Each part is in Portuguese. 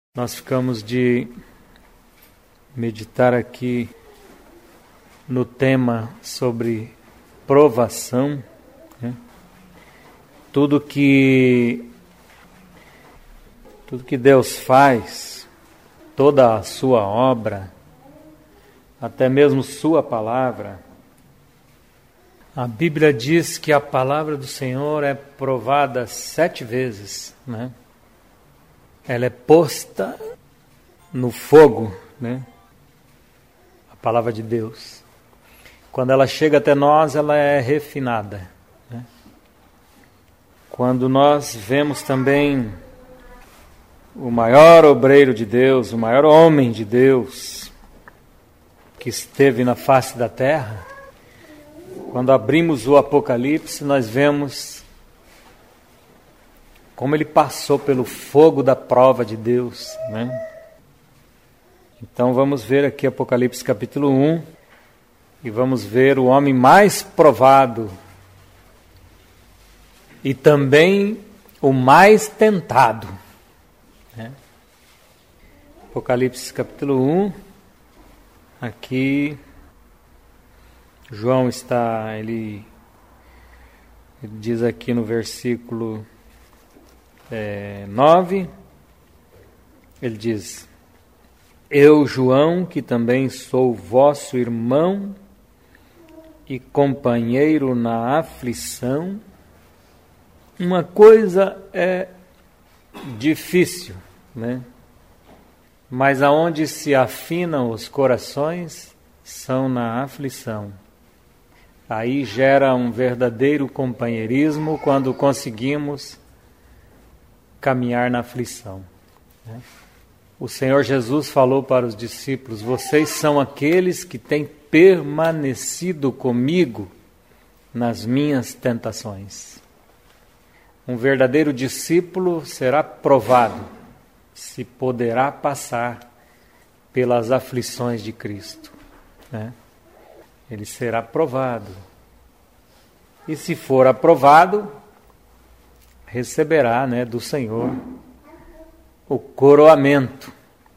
Nós ficamos de meditar aqui no tema sobre provação, né? Tudo que Deus faz, toda a sua obra, até mesmo sua palavra. A Bíblia diz que a palavra do Senhor é provada 7 vezes, né? Ela é posta no fogo, né? A palavra de Deus. Quando ela chega até nós, ela é refinada, né? Quando nós vemos também o maior obreiro de Deus, o maior homem de Deus que esteve na face da terra, quando abrimos o Apocalipse, nós vemos como ele passou pelo fogo da prova de Deus, né? Então vamos ver aqui Apocalipse capítulo 1 e vamos ver o homem mais provado e também o mais tentado, né? Apocalipse capítulo 1, aqui João ele diz aqui no versículo 9, ele diz: Eu, João, que também sou vosso irmão e companheiro na aflição. Uma coisa é difícil, né? Mas aonde se afinam os corações são na aflição. Aí gera um verdadeiro companheirismo quando conseguimos caminhar na aflição, né? O Senhor Jesus falou para os discípulos: vocês são aqueles que têm permanecido comigo nas minhas tentações. Um verdadeiro discípulo será provado se poderá passar pelas aflições de Cristo, né? Ele será provado. E se for aprovado, receberá, né, do Senhor o coroamento.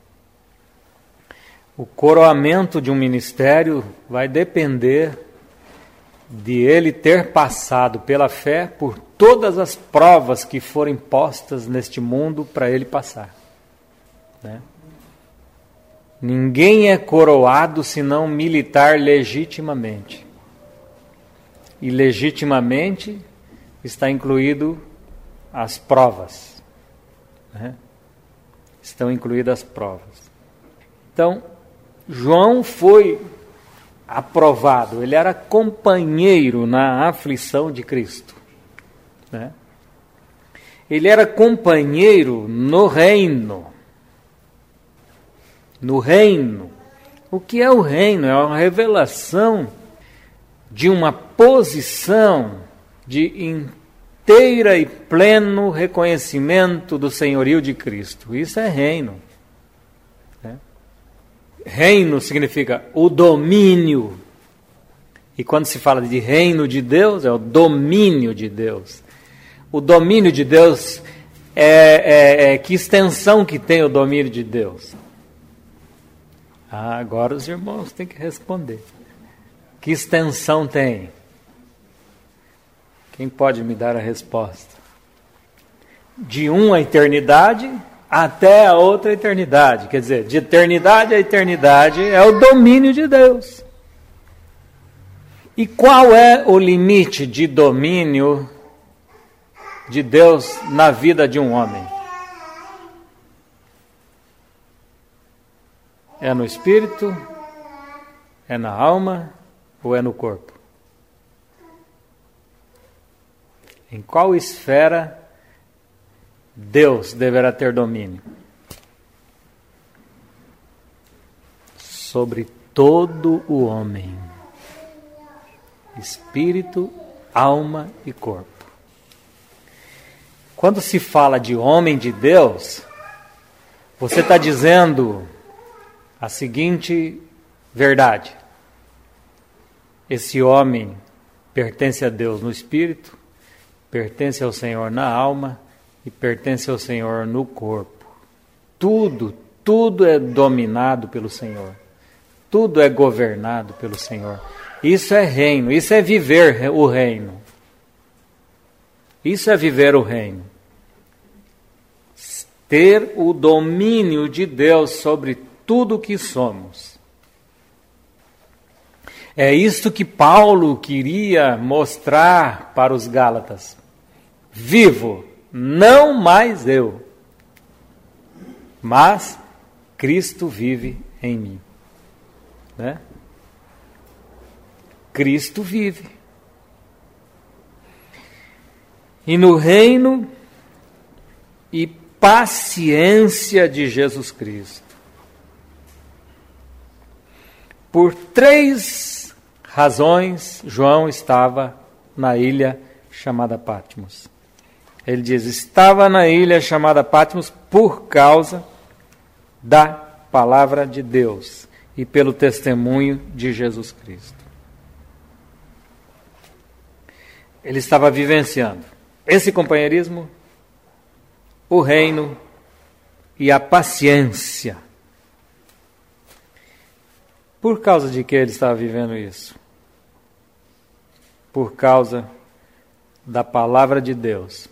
O coroamento de um ministério vai depender de ele ter passado pela fé por todas as provas que forem postas neste mundo para ele passar, né? Ninguém é coroado senão militar legitimamente. E legitimamente está incluído as provas, né? Estão incluídas as provas. Então, João foi aprovado, ele era companheiro na aflição de Cristo, né? Ele era companheiro no reino. No reino. O que é o reino? É uma revelação de uma posição de inteira e pleno reconhecimento do senhorio de Cristo. Isso é reino, né? Reino significa o domínio. E quando se fala de reino de Deus, é o domínio de Deus. O domínio de Deus que extensão que tem o domínio de Deus? Agora os irmãos têm que responder. Que extensão tem? Quem pode me dar a resposta? De uma eternidade até a outra eternidade. Quer dizer, de eternidade a eternidade é o domínio de Deus. E qual é o limite de domínio de Deus na vida de um homem? É no espírito? É na alma? Ou é no corpo? Em qual esfera Deus deverá ter domínio? Sobre todo o homem. Espírito, alma e corpo. Quando se fala de homem de Deus, você está dizendo a seguinte verdade: esse homem pertence a Deus no espírito, pertence ao Senhor na alma e pertence ao Senhor no corpo. tudo é dominado pelo Senhor. Tudo é governado pelo Senhor. Isso é reino, isso é viver o reino. Isso é viver o reino. Ter o domínio de Deus sobre tudo que somos. É isto que Paulo queria mostrar para os Gálatas. Vivo, não mais eu, mas Cristo vive em mim. Né? Cristo vive. E no reino e paciência de Jesus Cristo. Por 3 razões, João estava na ilha chamada Patmos. Ele diz, estava na ilha chamada Patmos por causa da palavra de Deus e pelo testemunho de Jesus Cristo. Ele estava vivenciando esse companheirismo, o reino e a paciência. Por causa de que ele estava vivendo isso? Por causa da palavra de Deus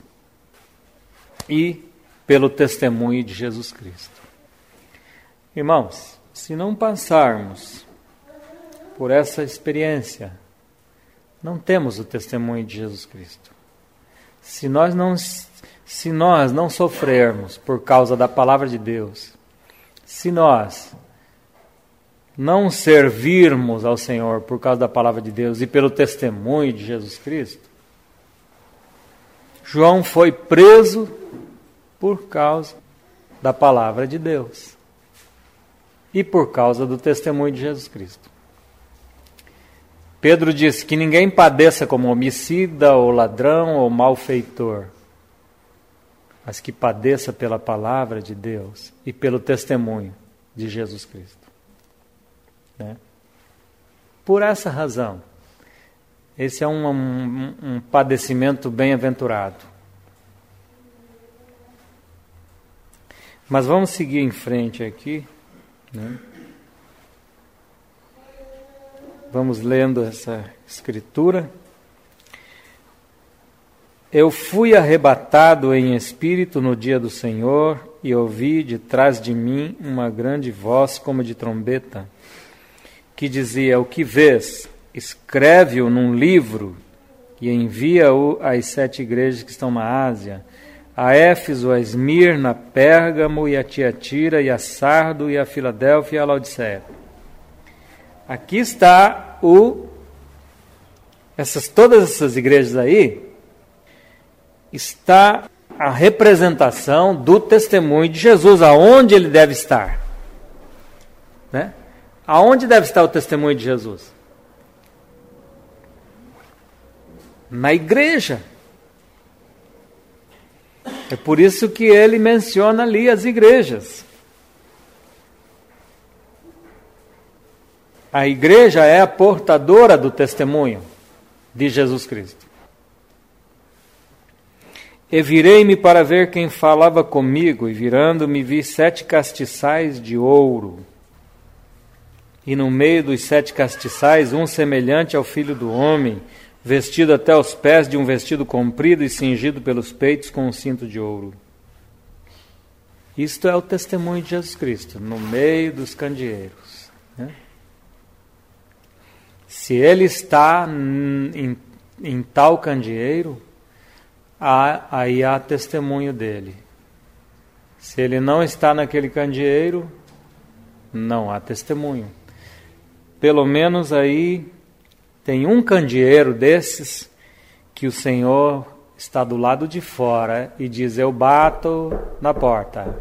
e pelo testemunho de Jesus Cristo. Irmãos, se não passarmos por essa experiência, não temos o testemunho de Jesus Cristo. Se nós não sofrermos por causa da palavra de Deus, se nós não servirmos ao Senhor por causa da palavra de Deus e pelo testemunho de Jesus Cristo, João foi preso por causa da palavra de Deus e por causa do testemunho de Jesus Cristo. Pedro disse que ninguém padeça como homicida, ou ladrão, ou malfeitor, mas que padeça pela palavra de Deus e pelo testemunho de Jesus Cristo. Né? Por essa razão, esse é um padecimento bem-aventurado. Mas vamos seguir em frente aqui, né? Vamos lendo essa escritura. Eu fui arrebatado em espírito no dia do Senhor e ouvi de trás de mim uma grande voz como de trombeta, que dizia, o que vês? Escreve-o num livro e envia-o às 7 igrejas que estão na Ásia, a Éfeso, a Esmirna, a Pérgamo e a Tiatira e a Sardo e a Filadélfia e a Laodiceia. Aqui está todas essas igrejas aí, está a representação do testemunho de Jesus, aonde ele deve estar. Né? Aonde deve estar o testemunho de Jesus? Na igreja. É por isso que ele menciona ali as igrejas. A igreja é a portadora do testemunho de Jesus Cristo. E virei-me para ver quem falava comigo, e virando-me vi 7 castiçais de ouro. E no meio dos 7 castiçais, um semelhante ao Filho do Homem, vestido até os pés de um vestido comprido e cingido pelos peitos com um cinto de ouro. Isto é o testemunho de Jesus Cristo, no meio dos candeeiros. Né? Se ele está em tal candeeiro, aí há testemunho dele. Se ele não está naquele candeeiro, não há testemunho. Pelo menos aí tem um candeeiro desses que o Senhor está do lado de fora e diz, eu bato na porta.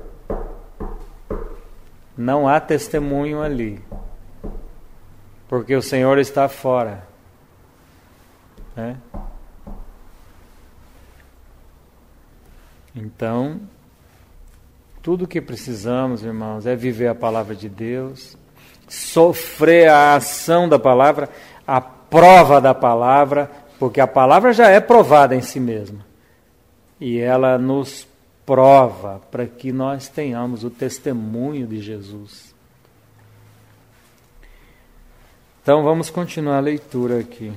Não há testemunho ali, porque o Senhor está fora. Né? Então, tudo que precisamos, irmãos, é viver a palavra de Deus, sofrer a ação da palavra, a prova da palavra, porque a palavra já é provada em si mesma. E ela nos prova para que nós tenhamos o testemunho de Jesus. Então vamos continuar a leitura aqui.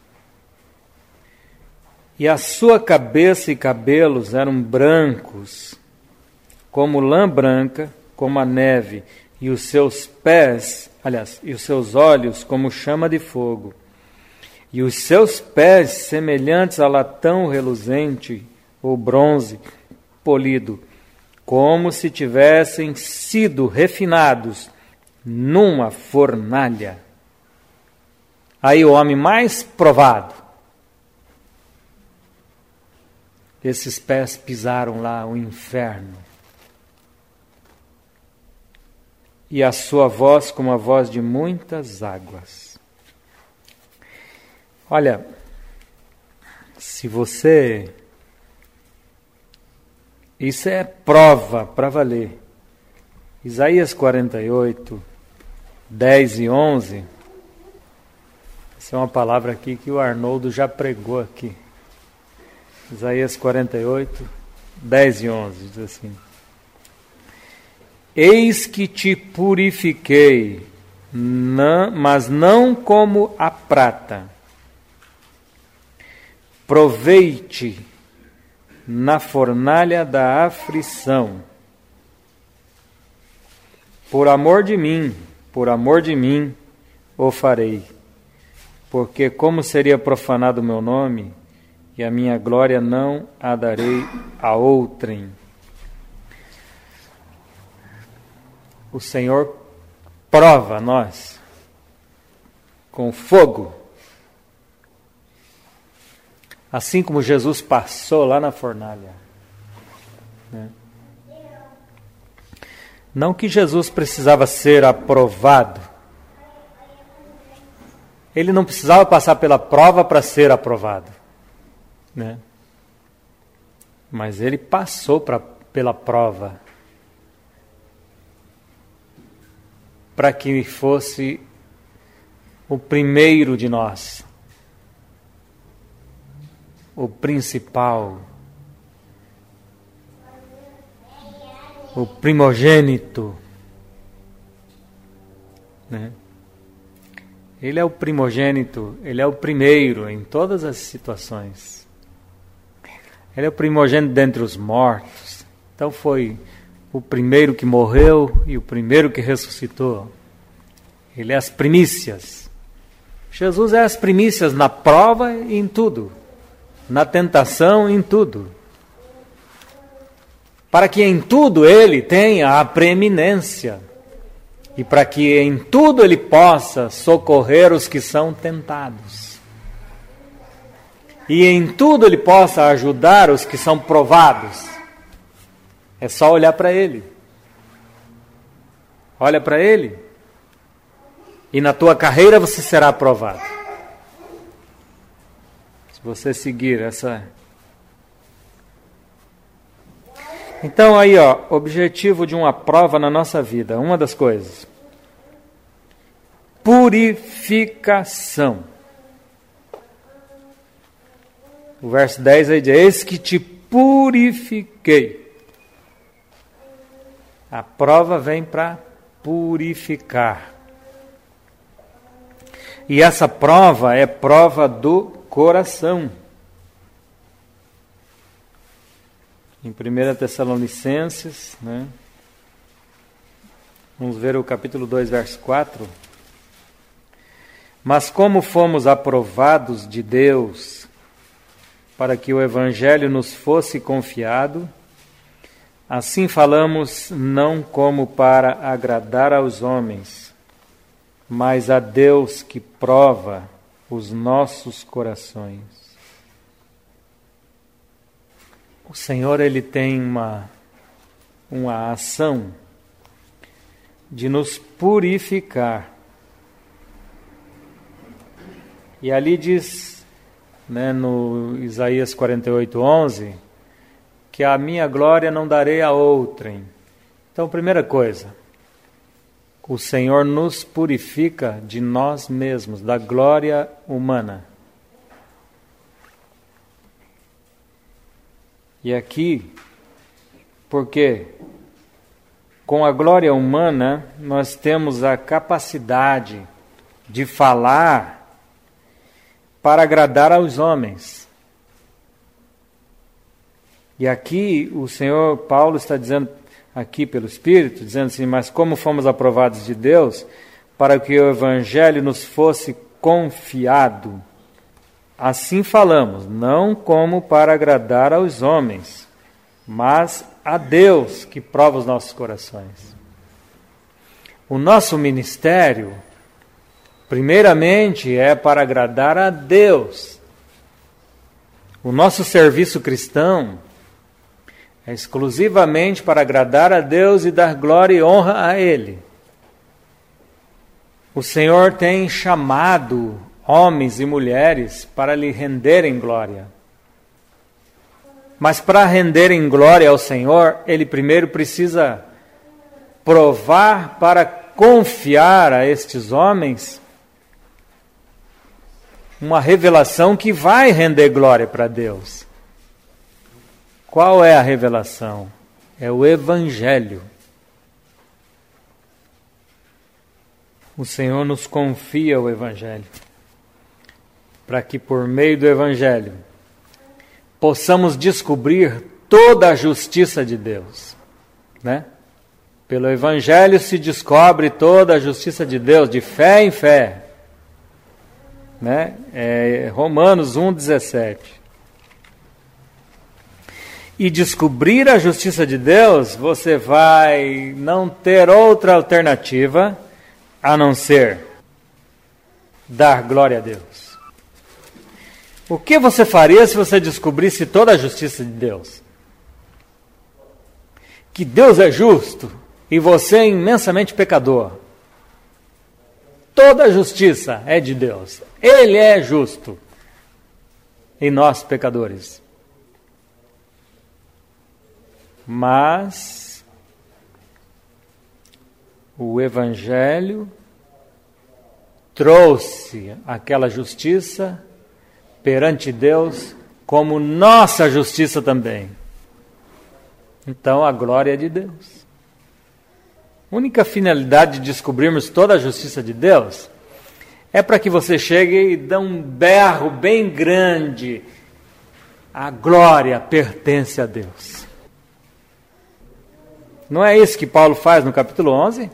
E a sua cabeça e cabelos eram brancos, como lã branca, como a neve, e os seus pés, e os seus olhos como chama de fogo, e os seus pés semelhantes a latão reluzente ou bronze polido, como se tivessem sido refinados numa fornalha. Aí o homem mais provado. Esses pés pisaram lá o inferno. E a sua voz como a voz de muitas águas. Olha, se você... Isso é prova para valer. Isaías 48, 10 e 11. Essa é uma palavra aqui que o Arnoldo já pregou aqui. Isaías 48, 10 e 11, diz assim: Eis que te purifiquei, mas não como a prata. Provei-te na fornalha da aflição. Por amor de mim o farei. Porque como seria profanado o meu nome, e a minha glória não a darei a outrem. O Senhor prova nós com fogo. Assim como Jesus passou lá na fornalha. Né? Não que Jesus precisava ser aprovado. Ele não precisava passar pela prova para ser aprovado. Né? Mas ele passou pela prova para que fosse o primeiro de nós, o principal, o primogênito, né? Ele é o primogênito, ele é o primeiro em todas as situações. Ele é o primogênito dentre os mortos. Então foi o primeiro que morreu e o primeiro que ressuscitou. Ele é as primícias. Jesus é as primícias na prova e em tudo. Na tentação e em tudo. Para que em tudo ele tenha a preeminência. E para que em tudo ele possa socorrer os que são tentados. E em tudo ele possa ajudar os que são provados. É só olhar para ele. Olha para ele. E na tua carreira você será aprovado. Se você seguir essa... Então aí, objetivo de uma prova na nossa vida, uma das coisas. Purificação. O verso 10 aí diz: eis que te purifiquei. A prova vem para purificar. E essa prova é prova do coração. Em 1 Tessalonicenses, né? Vamos ver o capítulo 2, verso 4. Mas como fomos aprovados de Deus para que o Evangelho nos fosse confiado, assim falamos não como para agradar aos homens, mas a Deus que prova os nossos corações. O Senhor, Ele tem uma ação de nos purificar. E ali diz, né, no Isaías 48:11, que a minha glória não darei a outrem. Então, primeira coisa, o Senhor nos purifica de nós mesmos, da glória humana. E aqui, Porque com a glória humana nós temos a capacidade de falar para agradar aos homens. E aqui o Senhor Paulo está dizendo, aqui pelo Espírito, dizendo assim, mas como fomos aprovados de Deus, para que o Evangelho nos fosse confiado, assim falamos, não como para agradar aos homens, mas a Deus que prova os nossos corações. O nosso ministério, primeiramente, é para agradar a Deus. O nosso serviço cristão é exclusivamente para agradar a Deus e dar glória e honra a Ele. O Senhor tem chamado homens e mulheres para lhe renderem glória. Mas para renderem glória ao Senhor, Ele primeiro precisa provar para confiar a estes homens uma revelação que vai render glória para Deus. Qual é a revelação? É o Evangelho. O Senhor nos confia o Evangelho, para que por meio do Evangelho possamos descobrir toda a justiça de Deus, né? Pelo Evangelho se descobre toda a justiça de Deus, de fé em fé, né? Romanos 1,17. E descobrir a justiça de Deus, você vai não ter outra alternativa a não ser dar glória a Deus. O que você faria se você descobrisse toda a justiça de Deus? Que Deus é justo e você é imensamente pecador. Toda a justiça é de Deus. Ele é justo. E nós, pecadores. Mas o Evangelho trouxe aquela justiça perante Deus como nossa justiça também. Então a glória é de Deus. A única finalidade de descobrirmos toda a justiça de Deus é para que você chegue e dê um berro bem grande. A glória pertence a Deus. Não é isso que Paulo faz no capítulo 11?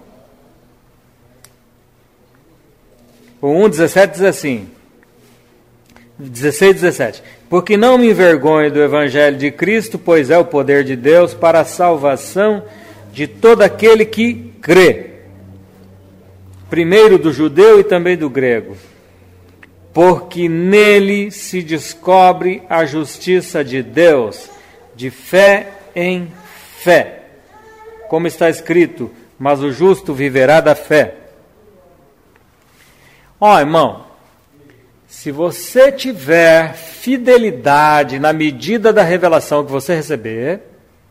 O 1,17 diz assim, 16 e 17. Porque não me envergonho do Evangelho de Cristo, pois é o poder de Deus para a salvação de todo aquele que crê. Primeiro do judeu e também do grego. Porque nele se descobre a justiça de Deus, de fé em fé. Como está escrito, mas o justo viverá da fé. Ó, irmão, se você tiver fidelidade na medida da revelação que você receber,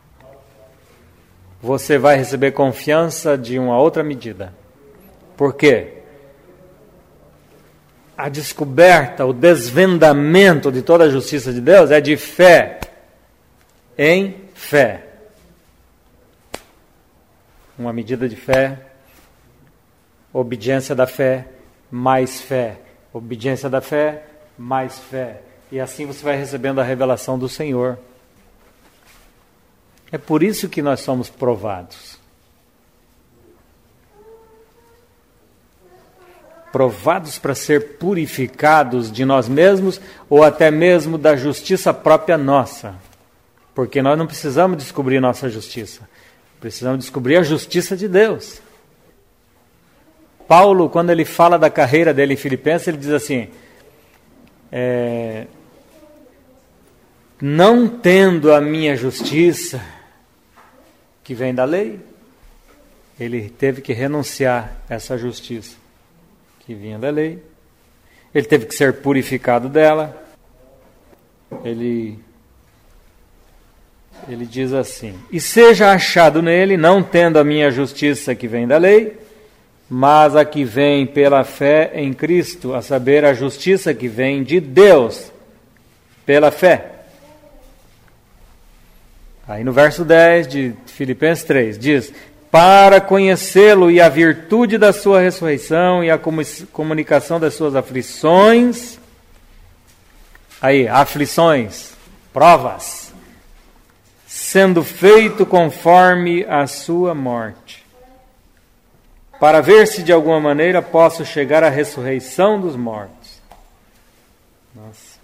você vai receber confiança de uma outra medida. Por quê? A descoberta, o desvendamento de toda a justiça de Deus é de fé em fé. Uma medida de fé, obediência da fé, mais fé. Obediência da fé, mais fé. E assim você vai recebendo a revelação do Senhor. É por isso que nós somos provados. Provados para ser purificados de nós mesmos ou até mesmo da justiça própria nossa. Porque nós não precisamos descobrir nossa justiça. Precisamos descobrir a justiça de Deus. Paulo, quando ele fala da carreira dele em Filipenses, ele diz assim, não tendo a minha justiça, que vem da lei, ele teve que renunciar a essa justiça que vinha da lei, ele teve que ser purificado dela, ele diz assim, e seja achado nele, não tendo a minha justiça que vem da lei, mas a que vem pela fé em Cristo, a saber, a justiça que vem de Deus pela fé. Aí no verso 10 de Filipenses 3 diz: para conhecê-lo e a virtude da sua ressurreição e a comunicação das suas aflições. Aí, aflições, provas, sendo feito conforme a sua morte, para ver se de alguma maneira posso chegar à ressurreição dos mortos. Nossa.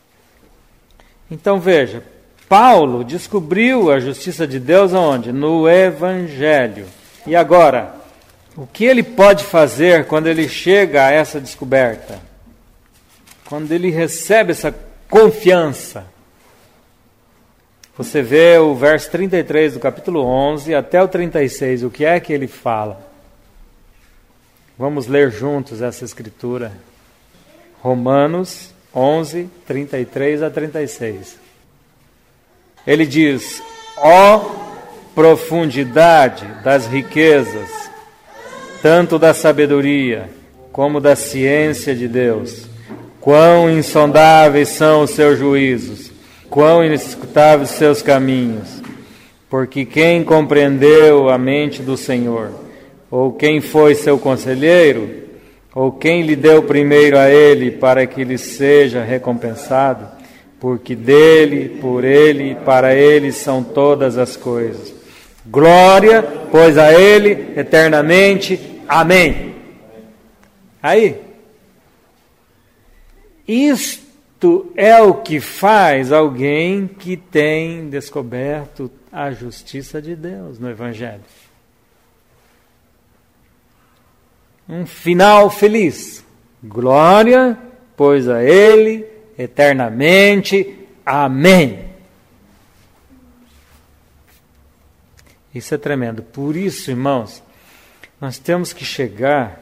Então veja, Paulo descobriu a justiça de Deus aonde? No Evangelho. E agora, o que ele pode fazer quando ele chega a essa descoberta? Quando ele recebe essa confiança? Você vê o verso 33 do capítulo 11 até o 36, o que é que ele fala? Vamos ler juntos essa escritura. Romanos 11, 33 a 36. Ele diz: ó profundidade das riquezas, tanto da sabedoria como da ciência de Deus, quão insondáveis são os seus juízos, quão inescrutáveis os seus caminhos. Porque quem compreendeu a mente do Senhor, ou quem foi seu conselheiro, ou quem lhe deu primeiro a ele para que lhe seja recompensado? Porque dele, por ele e para ele são todas as coisas. Glória, pois a ele eternamente. Amém. Aí, isto é o que faz alguém que tem descoberto a justiça de Deus no Evangelho. Um final feliz. Glória, pois a ele eternamente. Amém. Isso é tremendo. Por isso, irmãos, nós temos que chegar,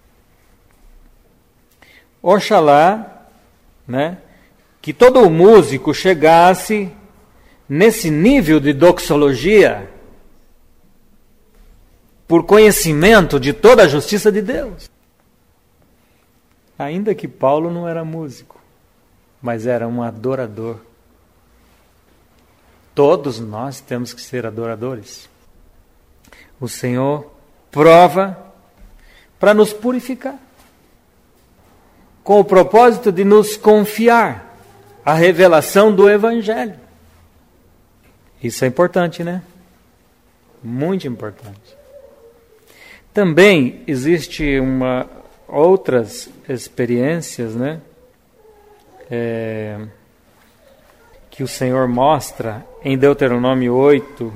oxalá, né, que todo músico chegasse nesse nível de doxologia, por conhecimento de toda a justiça de Deus. Ainda que Paulo não era músico, mas era um adorador. Todos nós temos que ser adoradores. O Senhor prova para nos purificar, com o propósito de nos confiar a revelação do Evangelho. Isso é importante, né? Muito importante. Também existe outras experiências, né? Que o Senhor mostra em Deuteronômio 8.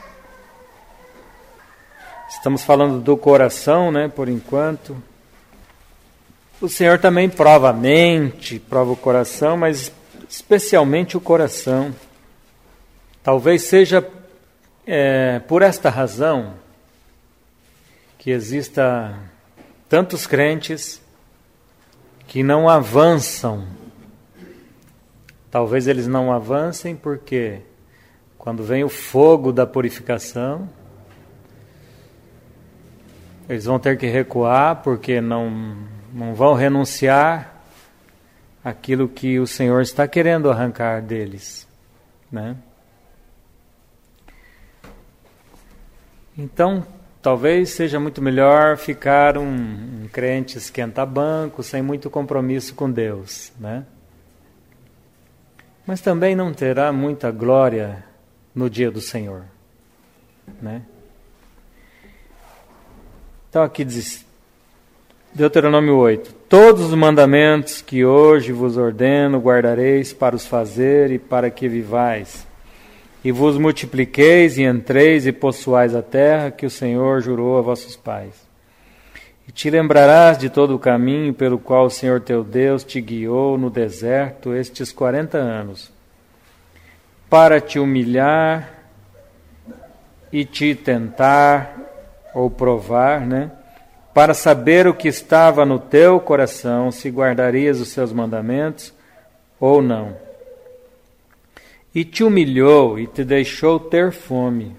Estamos falando do coração, né, por enquanto. O Senhor também prova a mente, prova o coração, mas especialmente o coração. Talvez seja por esta razão que exista tantos crentes que não avançam. Talvez eles não avancem porque quando vem o fogo da purificação, eles vão ter que recuar porque não vão renunciar àquilo que o Senhor está querendo arrancar deles, né? Então, talvez seja muito melhor ficar um crente esquenta-banco, sem muito compromisso com Deus, né? Mas também não terá muita glória no dia do Senhor, né? Então aqui diz, Deuteronômio 8, todos os mandamentos que hoje vos ordeno guardareis para os fazer e para que vivais, e vos multipliqueis e entreis e possuais a terra que o Senhor jurou a vossos pais. E te lembrarás de todo o caminho pelo qual o Senhor teu Deus te guiou no deserto estes 40 anos, para te humilhar e te tentar, ou provar, né? Para saber o que estava no teu coração, se guardarias os seus mandamentos ou não. E te humilhou e te deixou ter fome.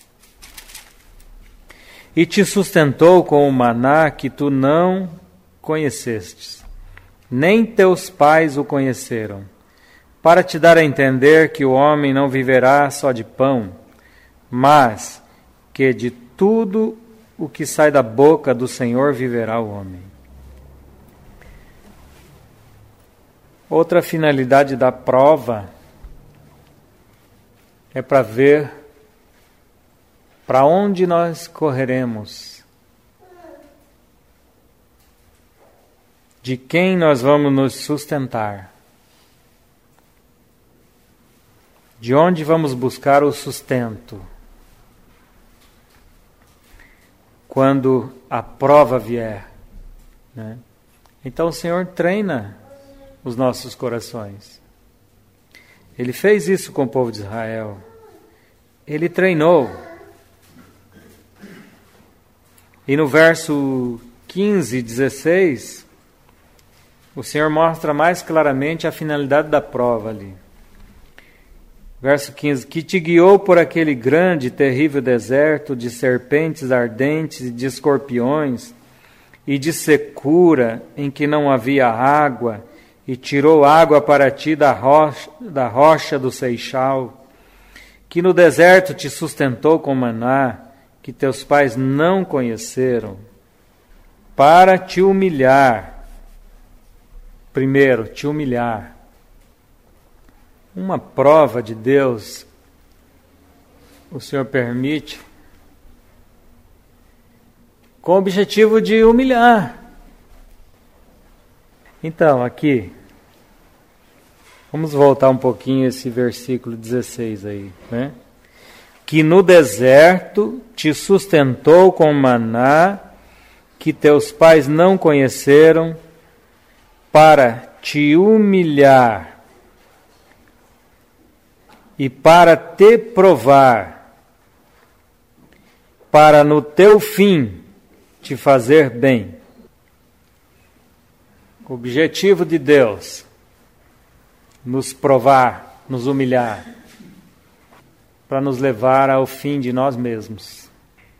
E te sustentou com o maná que tu não conhecestes, nem teus pais o conheceram, para te dar a entender que o homem não viverá só de pão, mas que de tudo o que sai da boca do Senhor viverá o homem. Outra finalidade da prova é para ver para onde nós correremos, de quem nós vamos nos sustentar, de onde vamos buscar o sustento quando a prova vier, né? Então o Senhor treina os nossos corações. Ele fez isso com o povo de Israel. Ele treinou. E no verso 15 e 16, o Senhor mostra mais claramente a finalidade da prova ali. Verso 15, que te guiou por aquele grande e terrível deserto de serpentes ardentes e de escorpiões e de secura em que não havia água, e tirou água para ti da rocha do Seixal, que no deserto te sustentou com maná, que teus pais não conheceram, para te humilhar. Primeiro, te humilhar. Uma prova de Deus, o Senhor permite, com o objetivo de humilhar. Então, aqui, vamos voltar um pouquinho esse versículo 16 aí, né? Que no deserto te sustentou com maná, que teus pais não conheceram, para te humilhar e para te provar, para no teu fim te fazer bem. O objetivo de Deus, nos provar, nos humilhar, para nos levar ao fim de nós mesmos.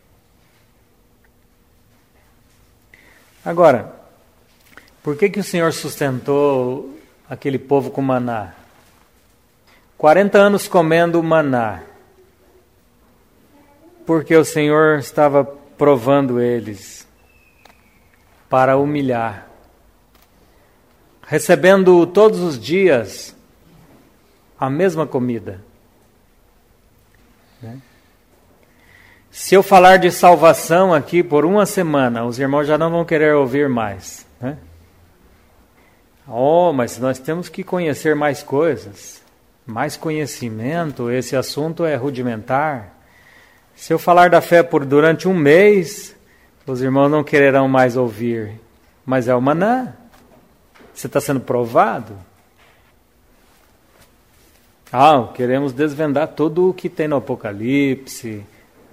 Agora, por que o Senhor sustentou aquele povo com maná? 40 anos comendo maná, porque o Senhor estava provando eles para humilhar, recebendo todos os dias a mesma comida. Se eu falar de salvação aqui por uma semana, os irmãos já não vão querer ouvir mais, né? Oh, mas nós temos que conhecer mais coisas. Mais conhecimento, esse assunto é rudimentar. Se eu falar da fé durante um mês, os irmãos não quererão mais ouvir. Mas é o maná. Você está sendo provado. Queremos desvendar tudo o que tem no Apocalipse.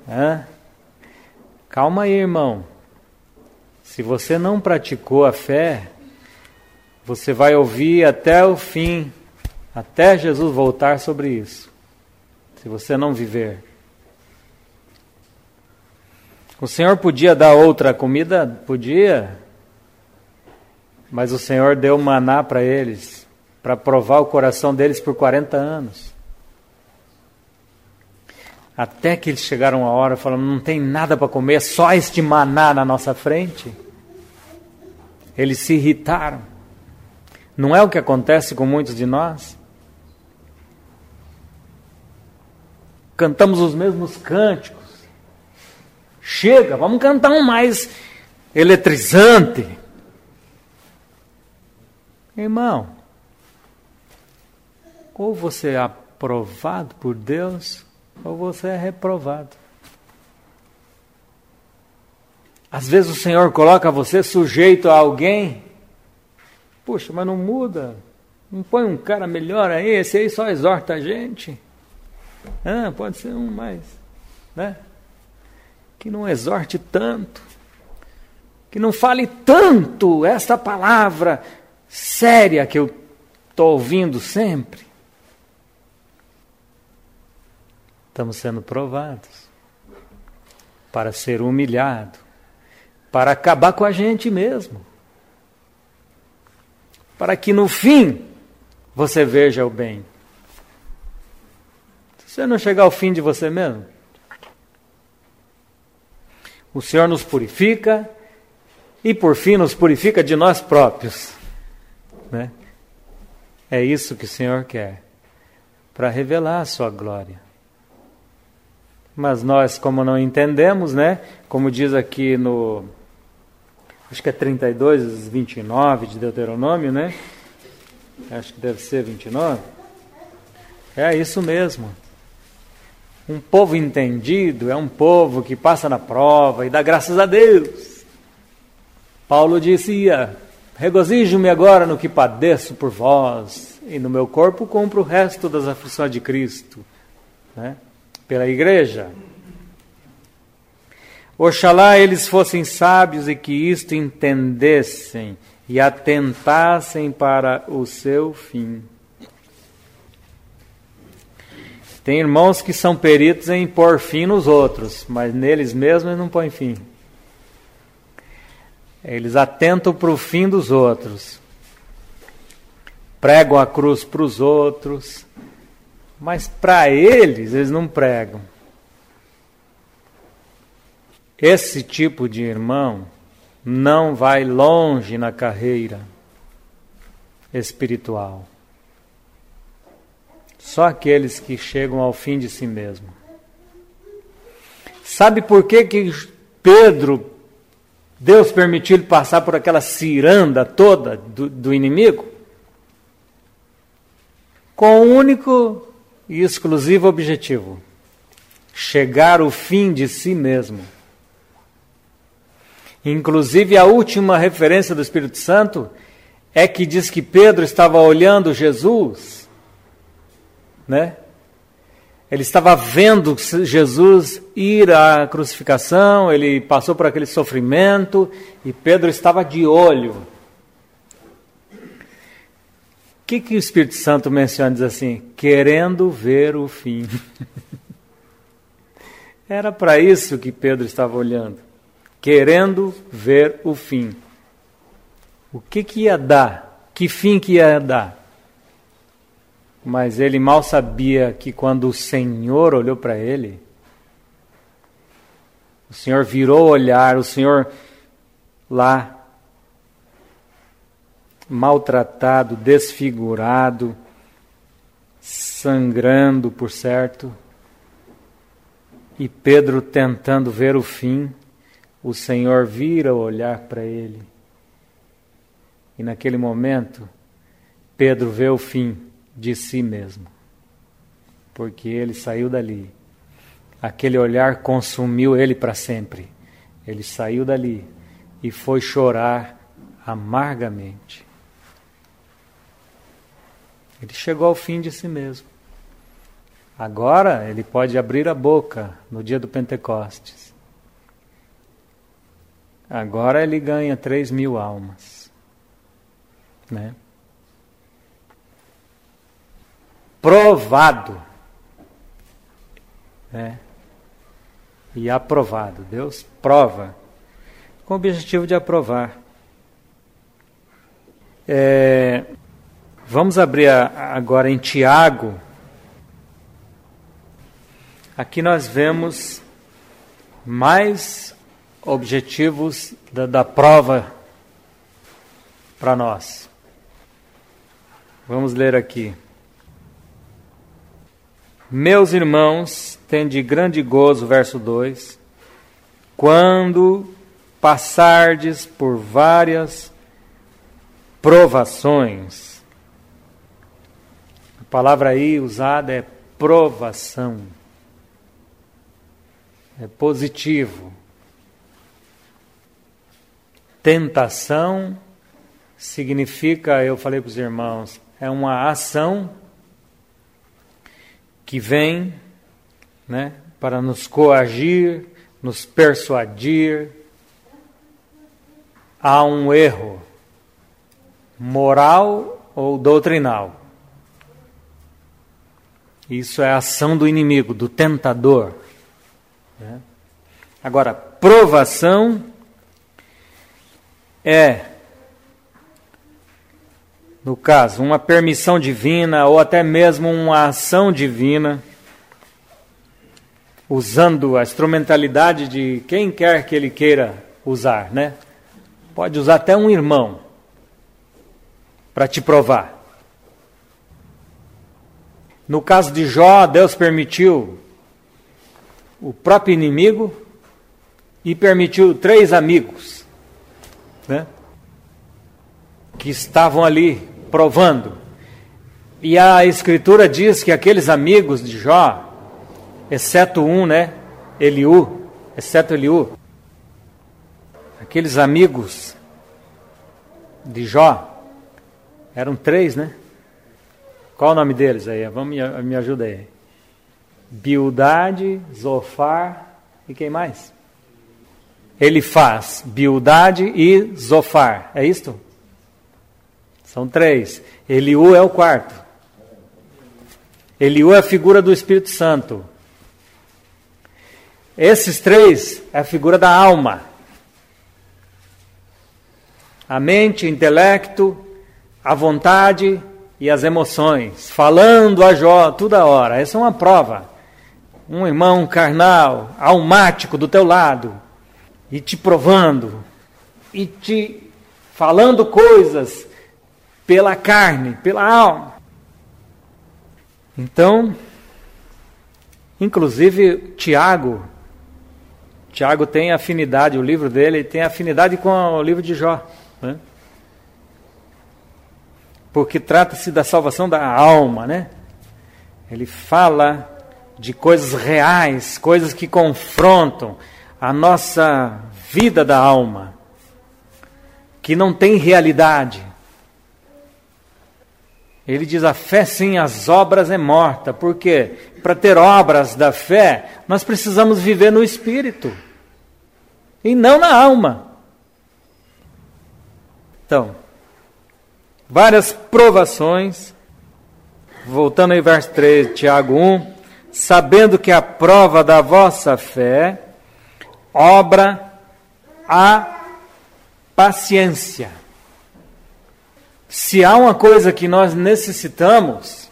Calma aí, irmão. Se você não praticou a fé, você vai ouvir até o fim, até Jesus voltar sobre isso, se você não viver. O Senhor podia dar outra comida? Podia. Mas o Senhor deu maná para eles, para provar o coração deles por 40 anos. Até que eles chegaram a hora falando, não tem nada para comer, só este maná na nossa frente. Eles se irritaram. Não é o que acontece com muitos de nós? Cantamos os mesmos cânticos. Chega, vamos cantar um mais eletrizante. Irmão, ou você é aprovado por Deus, ou você é reprovado. Às vezes o Senhor coloca você sujeito a alguém. Puxa, mas não muda. Não põe um cara melhor aí, esse aí só exorta a gente. Pode ser um mais, né? Que não exorte tanto, que não fale tanto esta palavra séria que eu estou ouvindo sempre. Estamos sendo provados para ser humilhado, para acabar com a gente mesmo, para que no fim você veja o bem. Se você não chegar ao fim de você mesmo, o Senhor nos purifica e, por fim, nos purifica de nós próprios. Né? É isso que o Senhor quer, para revelar a sua glória. Mas nós, como não entendemos, né? Como diz aqui no, acho que é 32, 29 de Deuteronômio, né? Acho que deve ser 29. É isso mesmo. Um povo entendido é um povo que passa na prova e dá graças a Deus. Paulo dizia: regozijo-me agora no que padeço por vós, e no meu corpo cumpro o resto das aflições de Cristo, né? Pela igreja. Oxalá eles fossem sábios e que isto entendessem e atentassem para o seu fim. Tem irmãos que são peritos em pôr fim nos outros, mas neles mesmos eles não põem fim. Eles atentam para o fim dos outros. Pregam a cruz para os outros, mas para eles não pregam. Esse tipo de irmão não vai longe na carreira espiritual. Só aqueles que chegam ao fim de si mesmo. Sabe por que Pedro, Deus permitiu ele passar por aquela ciranda toda do inimigo? Com um único e exclusivo objetivo: chegar ao fim de si mesmo. Inclusive, a última referência do Espírito Santo é que diz que Pedro estava olhando Jesus, né? Ele estava vendo Jesus ir à crucificação, ele passou por aquele sofrimento e Pedro estava de olho. O que o Espírito Santo menciona? Diz assim: querendo ver o fim. Era para isso que Pedro estava olhando. Querendo ver o fim. O que ia dar? Que fim que ia dar? Mas ele mal sabia que quando o Senhor olhou para ele, o Senhor virou o olhar, o Senhor lá, maltratado, desfigurado, sangrando, por certo, e Pedro tentando ver o fim, o Senhor vira o olhar para ele. E naquele momento, Pedro vê o fim de si mesmo, porque ele saiu dali. Aquele olhar consumiu ele para sempre. Ele saiu dali e foi chorar amargamente. Ele chegou ao fim de si mesmo. Agora ele pode abrir a boca no dia do Pentecostes. Agora ele ganha 3.000 almas, né? Provado, né? E aprovado. Deus prova com o objetivo de aprovar. Vamos abrir agora em Tiago. Aqui nós vemos mais objetivos da prova para nós. Vamos ler aqui. Meus irmãos, tende grande gozo, verso 2, quando passardes por várias provações. A palavra aí usada é provação. É positivo. Tentação significa, eu falei para os irmãos, é uma ação que vem, né, para nos coagir, nos persuadir a um erro moral ou doutrinal. Isso é a ação do inimigo, do tentador, né? Agora, provação é no caso, uma permissão divina ou até mesmo uma ação divina, usando a instrumentalidade de quem quer que ele queira usar, né? Pode usar até um irmão para te provar. No caso de Jó, Deus permitiu o próprio inimigo e permitiu 3 amigos, né, que estavam ali provando. E a Escritura diz que aqueles amigos de Jó, exceto um, né, exceto Eliú, aqueles amigos de Jó, eram 3, né? Qual o nome deles aí? Me ajuda aí. Bildade, Zofar e quem mais? Elifaz, Bildade e Zofar. É isto? São 3. Eliú é o 4º. Eliú é a figura do Espírito Santo. Esses 3 é a figura da alma. A mente, o intelecto, a vontade e as emoções. Falando a Jó toda hora. Essa é uma prova. Um irmão carnal, almático do teu lado, e te provando, e te falando coisas pela carne, pela alma. Então, inclusive Tiago tem afinidade, o livro dele tem afinidade com o livro de Jó, né? Porque trata-se da salvação da alma, né? Ele fala de coisas reais, coisas que confrontam a nossa vida da alma, que não tem realidade. Ele diz: a fé sem as obras é morta. Por quê? Para ter obras da fé, nós precisamos viver no Espírito e não na alma. Então, várias provações. Voltando aí, verso 3, Tiago 1. Sabendo que a prova da vossa fé obra a paciência. Se há uma coisa que nós necessitamos,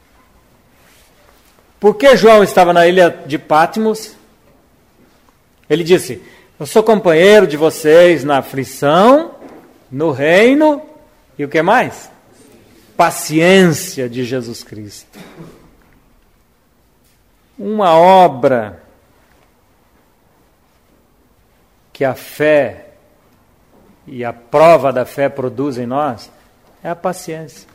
por que João estava na ilha de Patmos? Ele disse: eu sou companheiro de vocês na aflição, no reino, e o que mais? Paciência de Jesus Cristo. Uma obra que a fé e a prova da fé produzem em nós é a paciência.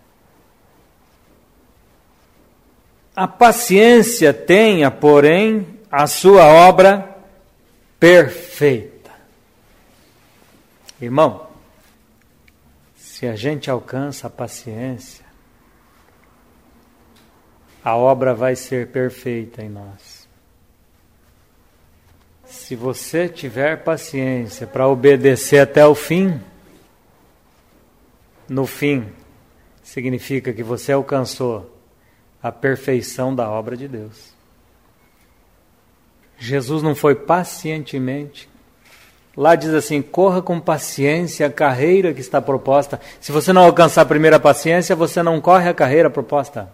A paciência tenha, porém, a sua obra perfeita. Irmão, se a gente alcança a paciência, a obra vai ser perfeita em nós. Se você tiver paciência para obedecer até o fim, no fim, significa que você alcançou a perfeição da obra de Deus. Jesus não foi pacientemente. Lá diz assim: corra com paciência a carreira que está proposta. Se você não alcançar a primeira paciência, você não corre a carreira proposta.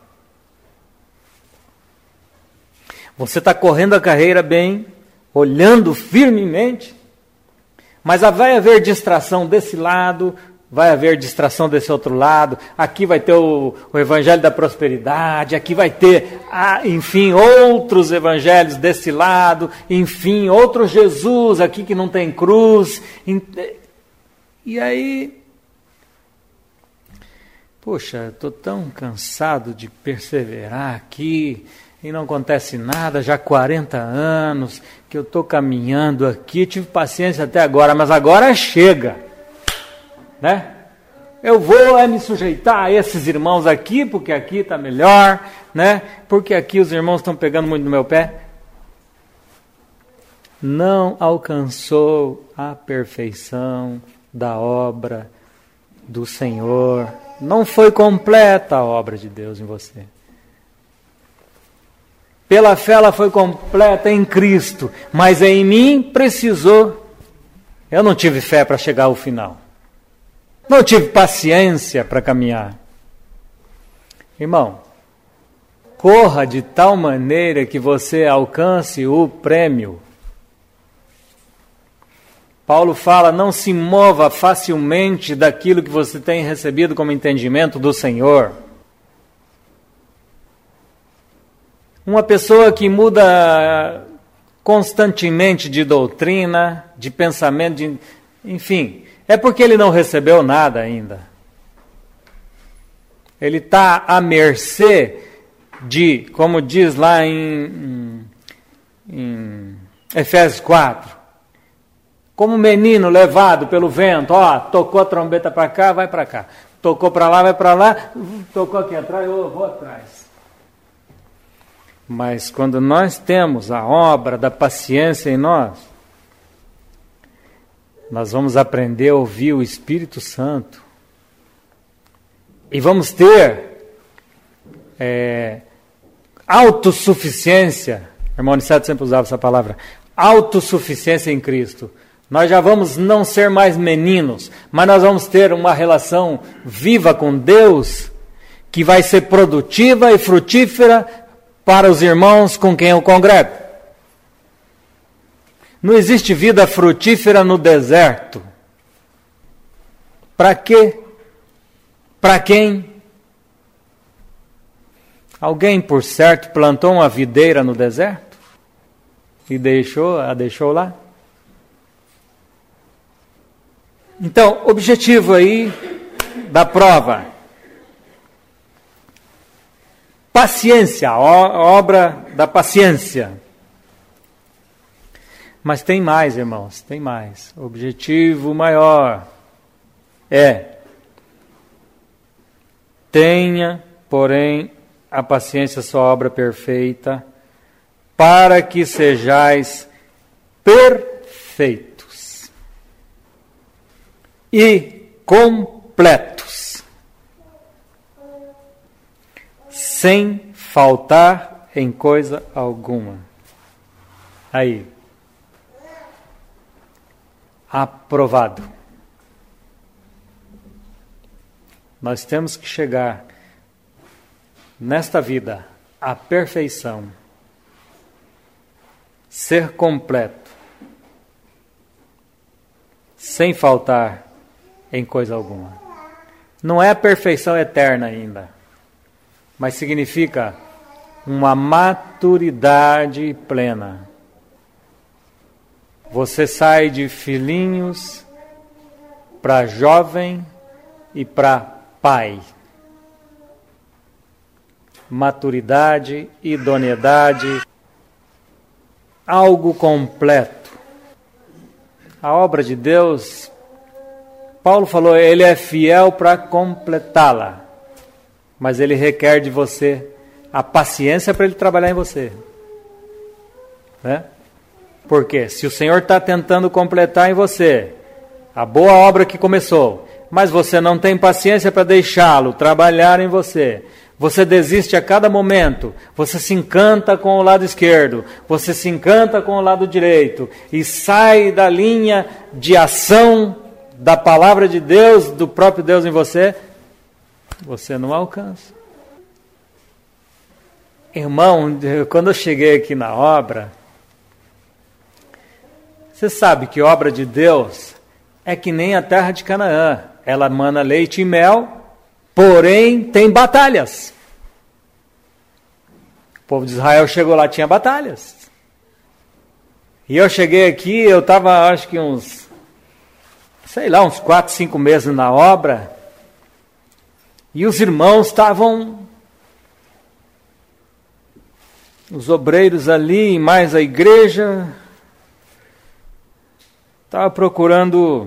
Você está correndo a carreira bem, olhando firmemente, mas vai haver distração desse lado, vai haver distração desse outro lado. Aqui vai ter o evangelho da prosperidade, aqui vai ter, enfim, outros evangelhos desse lado, enfim, outro Jesus aqui que não tem cruz. E aí, poxa, estou tão cansado de perseverar aqui, e não acontece nada, já há 40 anos que eu estou caminhando aqui, tive paciência até agora, mas agora chega, né? Eu vou me sujeitar a esses irmãos aqui, porque aqui está melhor, né? Porque aqui os irmãos estão pegando muito no meu pé. Não alcançou a perfeição da obra do Senhor, não foi completa a obra de Deus em você. Pela fé ela foi completa em Cristo, mas em mim precisou. Eu não tive fé para chegar ao final. Não tive paciência para caminhar. Irmão, corra de tal maneira que você alcance o prêmio. Paulo fala, não se mova facilmente daquilo que você tem recebido como entendimento do Senhor. Uma pessoa que muda constantemente de doutrina, de pensamento, enfim, é porque ele não recebeu nada ainda. Ele está à mercê de, como diz lá em Efésios 4, como menino levado pelo vento, tocou a trombeta para cá, vai para cá. Tocou para lá, vai para lá, tocou aqui atrás, eu vou atrás. Mas quando nós temos a obra da paciência em nós vamos aprender a ouvir o Espírito Santo. E vamos ter autossuficiência. O irmão Aniceto sempre usava essa palavra. Autossuficiência em Cristo. Nós já vamos não ser mais meninos, mas nós vamos ter uma relação viva com Deus, que vai ser produtiva e frutífera para os irmãos com quem eu congrego. Não existe vida frutífera no deserto. Para quê? Para quem? Alguém, por certo, plantou uma videira no deserto e a deixou lá? Então, objetivo aí da prova. Paciência, a obra da paciência. Mas tem mais, irmãos, tem mais. O objetivo maior é: tenha, porém, a paciência sua obra perfeita, para que sejais perfeitos e completos, sem faltar em coisa alguma. Aí, aprovado. Nós temos que chegar nesta vida à perfeição, ser completo, sem faltar em coisa alguma. Não é a perfeição eterna ainda, mas significa uma maturidade plena. Você sai de filhinhos para jovem e para pai. Maturidade, idoneidade, algo completo. A obra de Deus, Paulo falou, ele é fiel para completá-la, mas ele requer de você a paciência para ele trabalhar em você, né? Porque se o Senhor está tentando completar em você a boa obra que começou, mas você não tem paciência para deixá-lo trabalhar em você, você desiste a cada momento, você se encanta com o lado esquerdo, você se encanta com o lado direito e sai da linha de ação da palavra de Deus, do próprio Deus em você, você não alcança. Irmão, quando eu cheguei aqui na obra, você sabe que obra de Deus é que nem a terra de Canaã. Ela mana leite e mel, porém tem batalhas. O povo de Israel chegou lá, tinha batalhas. E eu cheguei aqui, eu estava acho que uns 4, 5 meses na obra, e os irmãos estavam, os obreiros ali, mais a igreja, estava procurando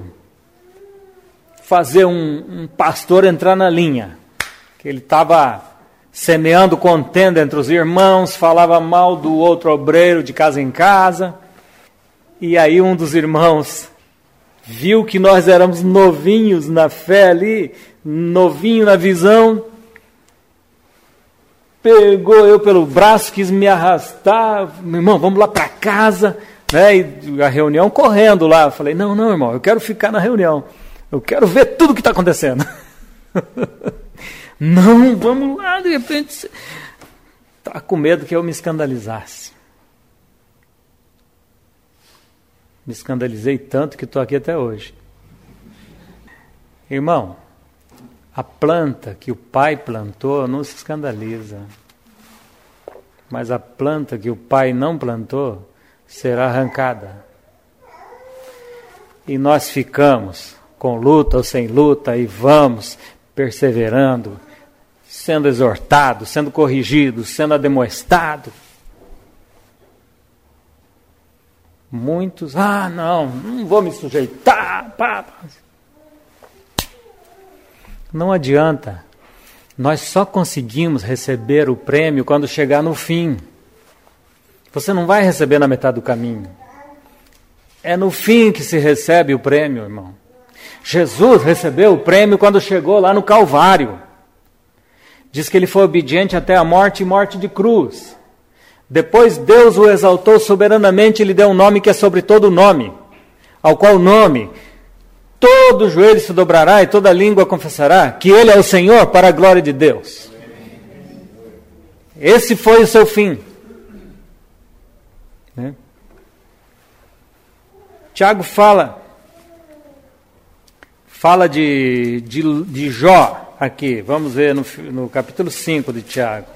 fazer um pastor entrar na linha, que ele estava semeando contenda entre os irmãos, falava mal do outro obreiro de casa em casa, e aí um dos irmãos viu que nós éramos novinhos na fé ali, novinho na visão, pegou eu pelo braço, quis me arrastar, meu irmão, vamos lá para casa, né? E a reunião correndo lá, eu falei, não, irmão, eu quero ficar na reunião, Eu quero ver tudo o que está acontecendo. Não, vamos lá, de repente... Está com medo que eu me escandalizasse. Me escandalizei tanto que estou aqui até hoje. Irmão, a planta que o pai plantou não se escandaliza. Mas a planta que o pai não plantou será arrancada. E nós ficamos com luta ou sem luta e vamos perseverando, sendo exortado, sendo corrigido, sendo ademoestado. Muitos, não vou me sujeitar. Não adianta. Nós só conseguimos receber o prêmio quando chegar no fim. Você não vai receber na metade do caminho. É no fim que se recebe o prêmio, irmão. Jesus recebeu o prêmio quando chegou lá no Calvário. Diz que ele foi obediente até a morte e morte de cruz. Depois Deus o exaltou soberanamente e lhe deu um nome que é sobre todo nome, ao qual nome todo joelho se dobrará e toda língua confessará que Ele é o Senhor, para a glória de Deus. Esse foi o seu fim. Né? Tiago fala de Jó aqui. Vamos ver no capítulo 5 de Tiago.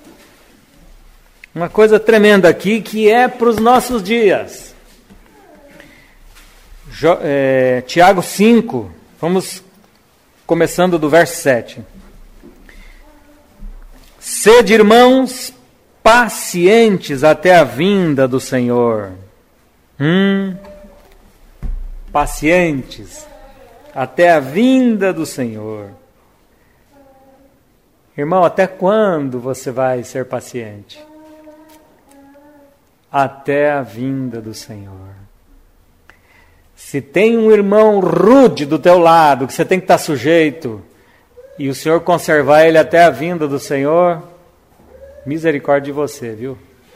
Uma coisa tremenda aqui que é para os nossos dias. Tiago 5, vamos começando do verso 7. Sede, irmãos, pacientes até a vinda do Senhor. Pacientes até a vinda do Senhor. Irmão, até quando você vai ser paciente? Até a vinda do Senhor. Se tem um irmão rude do teu lado, que você tem que estar sujeito, e o Senhor conservar ele até a vinda do Senhor, misericórdia de você, viu?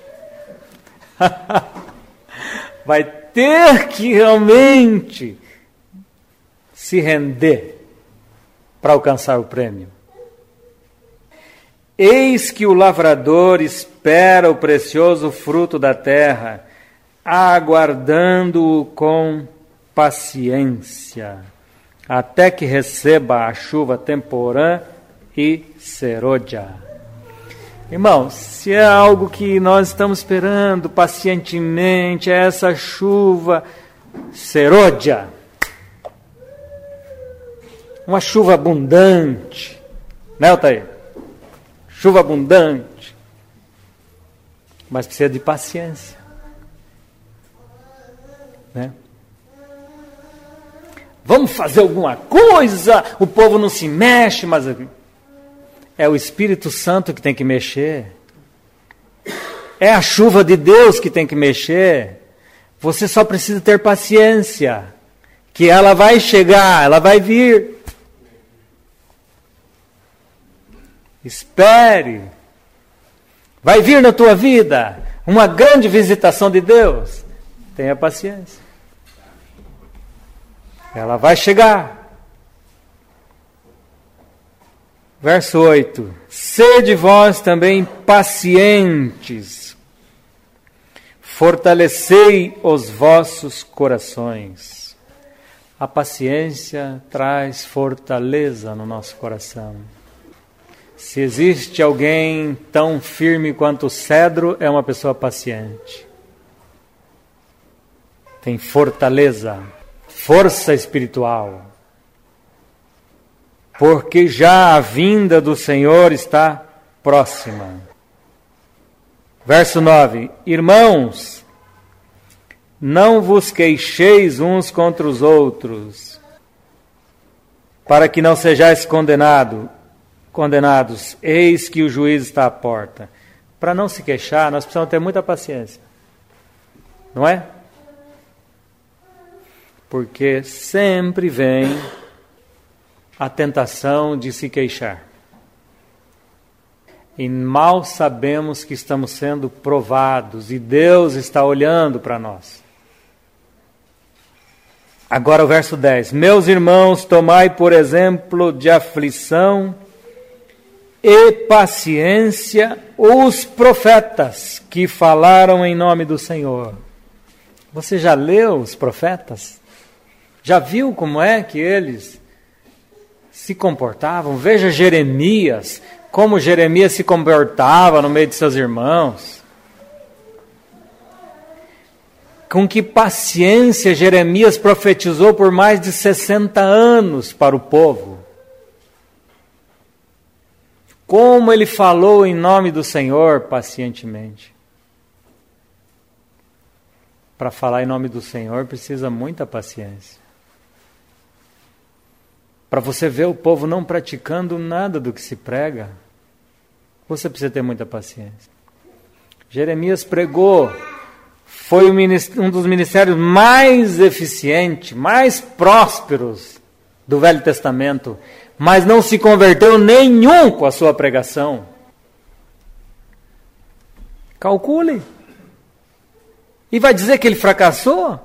Vai ter que realmente se render para alcançar o prêmio. Eis que o lavrador espera o precioso fruto da terra, aguardando-o com paciência, até que receba a chuva temporã e serôdia. Irmão, se é algo que nós estamos esperando pacientemente, é essa chuva serôdia, uma chuva abundante, né, Altair? Chuva abundante, mas precisa de paciência, né? Vamos fazer alguma coisa, o povo não se mexe, mas é o Espírito Santo que tem que mexer. É a chuva de Deus que tem que mexer. Você só precisa ter paciência, que ela vai chegar, ela vai vir. Espere. Vai vir na tua vida uma grande visitação de Deus. Tenha paciência. Ela vai chegar. Verso 8. Sede vós também pacientes, fortalecei os vossos corações. A paciência traz fortaleza no nosso coração. Se existe alguém tão firme quanto o cedro, é uma pessoa paciente. Tem fortaleza, força espiritual. Porque já a vinda do Senhor está próxima. Verso 9. Irmãos, não vos queixeis uns contra os outros, para que não sejais condenados. Eis que o juiz está à porta. Para não se queixar, nós precisamos ter muita paciência. Não é? Porque sempre vem a tentação de se queixar. E mal sabemos que estamos sendo provados e Deus está olhando para nós. Agora o verso 10. Meus irmãos, tomai por exemplo de aflição e paciência os profetas que falaram em nome do Senhor. Você já leu os profetas? Já viu como é que eles se comportavam? Veja Jeremias, como Jeremias se comportava no meio de seus irmãos. Com que paciência Jeremias profetizou por mais de 60 anos para o povo. Como ele falou em nome do Senhor pacientemente. Para falar em nome do Senhor precisa muita paciência. Para você ver o povo não praticando nada do que se prega, você precisa ter muita paciência. Jeremias pregou, foi um dos ministérios mais eficientes, mais prósperos do Velho Testamento, mas não se converteu nenhum com a sua pregação. Calcule. E vai dizer que ele fracassou?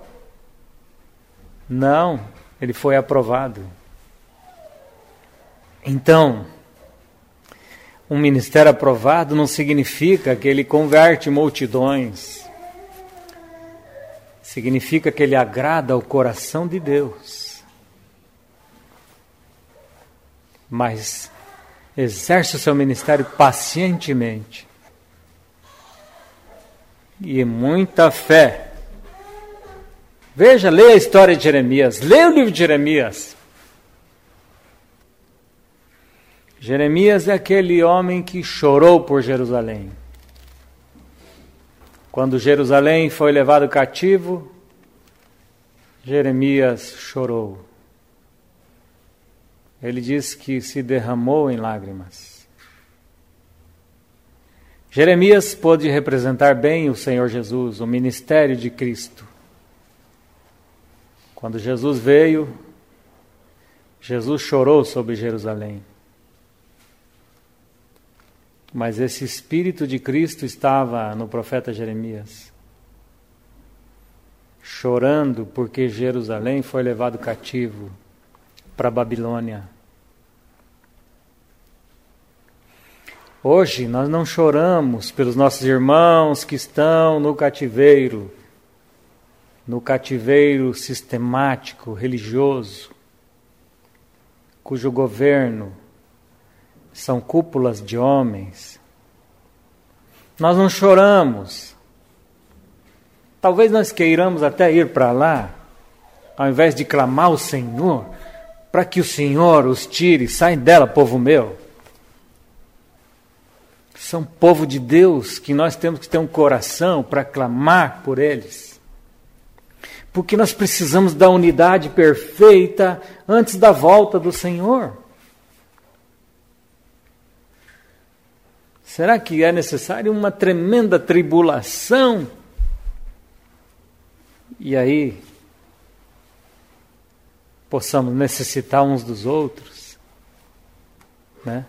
Não, ele foi aprovado. Então, um ministério aprovado não significa que ele converte multidões. Significa que ele agrada ao coração de Deus. Mas exerce o seu ministério pacientemente. E muita fé. Veja, leia a história de Jeremias. Leia o livro de Jeremias. Jeremias é aquele homem que chorou por Jerusalém. Quando Jerusalém foi levado cativo, Jeremias chorou. Ele diz que se derramou em lágrimas. Jeremias pôde representar bem o Senhor Jesus, o ministério de Cristo. Quando Jesus veio, Jesus chorou sobre Jerusalém. Mas esse Espírito de Cristo estava no profeta Jeremias, chorando porque Jerusalém foi levado cativo para a Babilônia. Hoje nós não choramos pelos nossos irmãos que estão no cativeiro sistemático, religioso, cujo governo são cúpulas de homens. Nós não choramos. Talvez nós queiramos até ir para lá, ao invés de clamar ao Senhor, para que o Senhor os tire, sai dela, povo meu. São povo de Deus que nós temos que ter um coração para clamar por eles. Porque nós precisamos da unidade perfeita antes da volta do Senhor. Será que é necessário uma tremenda tribulação? E aí, possamos necessitar uns dos outros, né?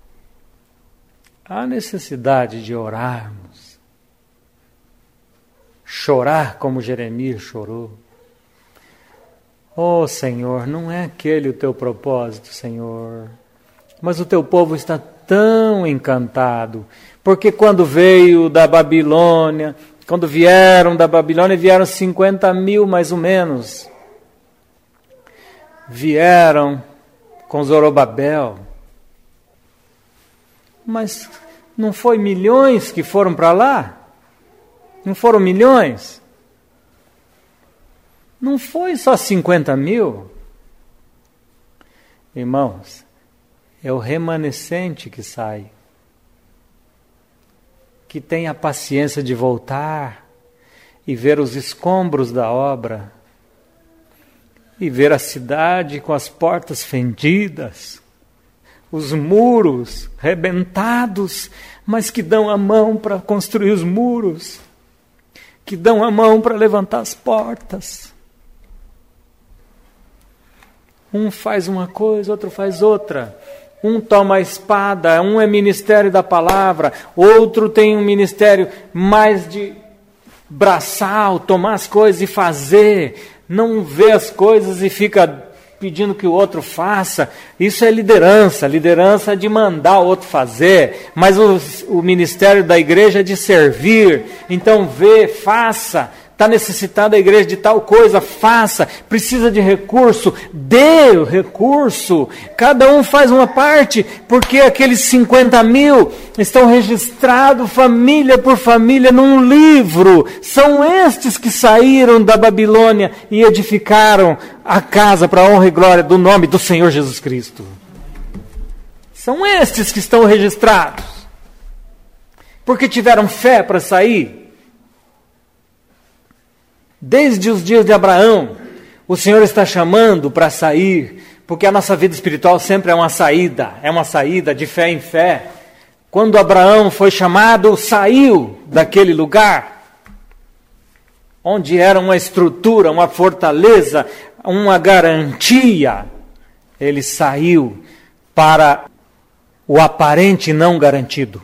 Há necessidade de orarmos, chorar como Jeremias chorou. Oh Senhor, não é aquele o teu propósito, Senhor, mas o teu povo está tão encantado, porque quando veio da Babilônia, quando vieram da Babilônia, vieram 50.000 mais ou menos, vieram com Zorobabel, mas não foi milhões que foram para lá? Não foram milhões? Não foi só 50.000? Irmãos, é o remanescente que sai, que tem a paciência de voltar e ver os escombros da obra, e ver a cidade com as portas fendidas, os muros rebentados, mas que dão a mão para construir os muros, que dão a mão para levantar as portas. Um faz uma coisa, outro faz outra. Um toma a espada, um é ministério da palavra, outro tem um ministério mais de braçal, tomar as coisas e fazer. não vê as coisas e fica pedindo que o outro faça. Isso é liderança. Liderança é de mandar o outro fazer, mas o ministério da igreja é de servir. Então vê, faça. Está necessitado a igreja de tal coisa, faça. Precisa de recurso, dê o recurso. Cada um faz uma parte, porque aqueles 50 mil estão registrados família por família num livro. São estes que saíram da Babilônia e edificaram a casa para a honra e glória do nome do Senhor Jesus Cristo. São estes que estão registrados. Porque tiveram fé para sair. Desde os dias de Abraão, o Senhor está chamando para sair, porque a nossa vida espiritual sempre é uma saída de fé em fé. Quando Abraão foi chamado, saiu daquele lugar, onde era uma estrutura, uma fortaleza, uma garantia. Ele saiu para o aparente não garantido,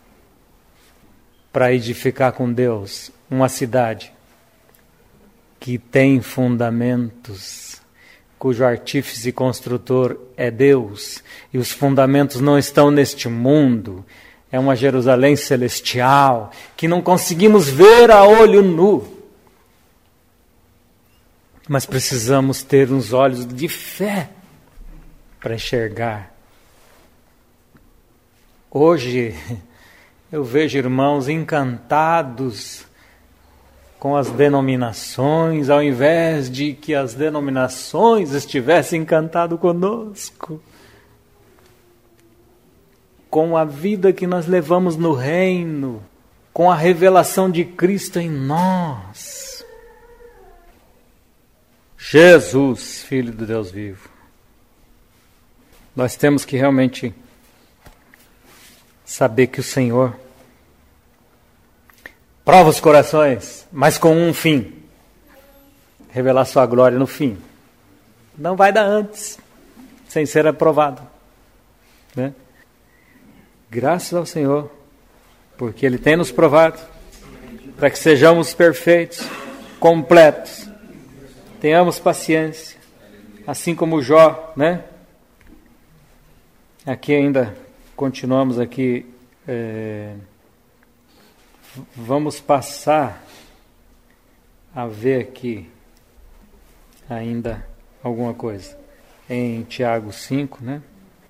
para edificar com Deus uma cidade que tem fundamentos, cujo artífice e construtor é Deus, e os fundamentos não estão neste mundo, é uma Jerusalém celestial, que não conseguimos ver a olho nu, mas precisamos ter uns olhos de fé para enxergar. Hoje eu vejo irmãos encantados com as denominações, ao invés de que as denominações estivessem encantado conosco, com a vida que nós levamos no reino, com a revelação de Cristo em nós. Jesus, Filho do Deus vivo. Nós temos que realmente saber que o Senhor prova os corações, mas com um fim: revelar sua glória no fim. Não vai dar antes, sem ser aprovado, né? Graças ao Senhor, porque Ele tem nos provado, para que sejamos perfeitos, completos, tenhamos paciência, assim como Jó, né? Aqui ainda, continuamos aqui, vamos passar a ver aqui ainda alguma coisa. Em Tiago 5, né?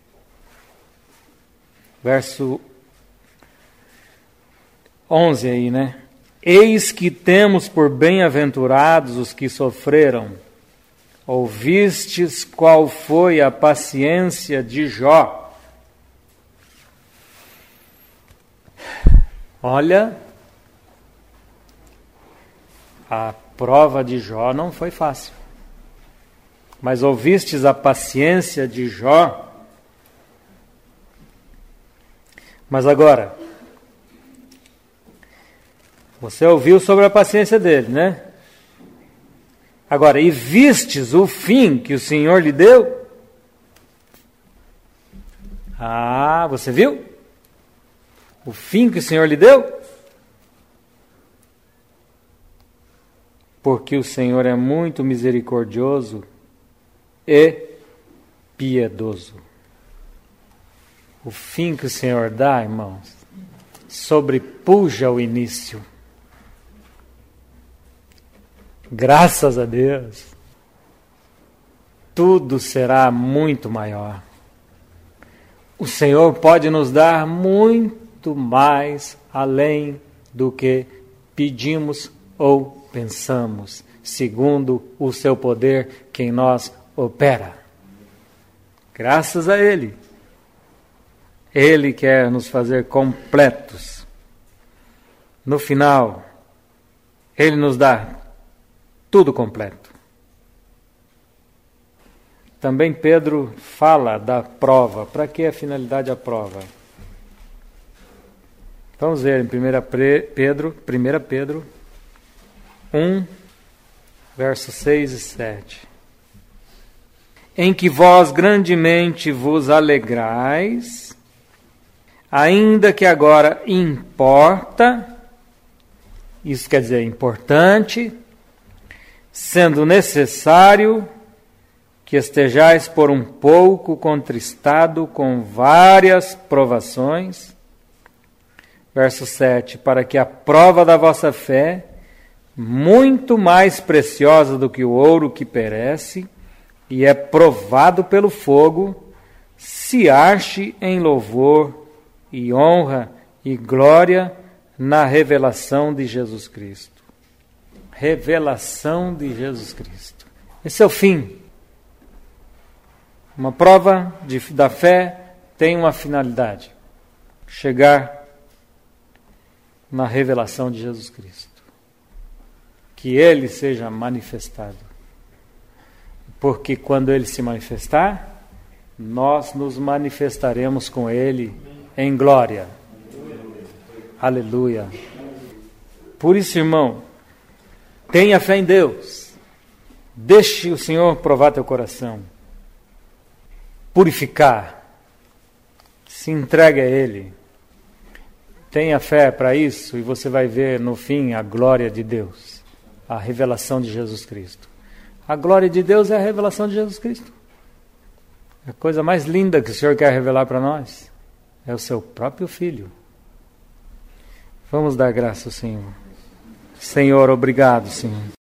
Verso 11 aí, né? Eis que temos por bem-aventurados os que sofreram. Ouvistes qual foi a paciência de Jó? Olha, a prova de Jó não foi fácil. Mas ouvistes a paciência de Jó? Mas agora, você ouviu sobre a paciência dele, né? Agora, e vistes o fim que o Senhor lhe deu? Ah, você viu? O fim que o Senhor lhe deu? Porque o Senhor é muito misericordioso e piedoso. O fim que o Senhor dá, irmãos, sobrepuja o início. Graças a Deus, tudo será muito maior. O Senhor pode nos dar muito mais além do que pedimos ou pensamos, segundo o seu poder que em nós opera. Graças a Ele. Ele quer nos fazer completos. No final, Ele nos dá tudo completo. Também Pedro fala da prova. Para que a finalidade da prova? Vamos ver em 1 Pedro 1, versos 6 e 7. Em que vós grandemente vos alegrais, ainda que agora importa, isso quer dizer importante, sendo necessário que estejais por um pouco contristado com várias provações. Verso 7, para que a prova da vossa fé, muito mais preciosa do que o ouro que perece e é provado pelo fogo, se ache em louvor e honra e glória na revelação de Jesus Cristo. Revelação de Jesus Cristo. Esse é o fim. Uma prova da fé tem uma finalidade: chegar na revelação de Jesus Cristo. Que Ele seja manifestado. Porque quando Ele se manifestar, nós nos manifestaremos com Ele em glória. Aleluia. Por isso, irmão, tenha fé em Deus. Deixe o Senhor provar teu coração. Purificar. Se entregue a Ele. Tenha fé para isso e você vai ver no fim a glória de Deus. A revelação de Jesus Cristo. A glória de Deus é a revelação de Jesus Cristo. A coisa mais linda que o Senhor quer revelar para nós é o seu próprio Filho. Vamos dar graça ao Senhor. Senhor, obrigado, Senhor.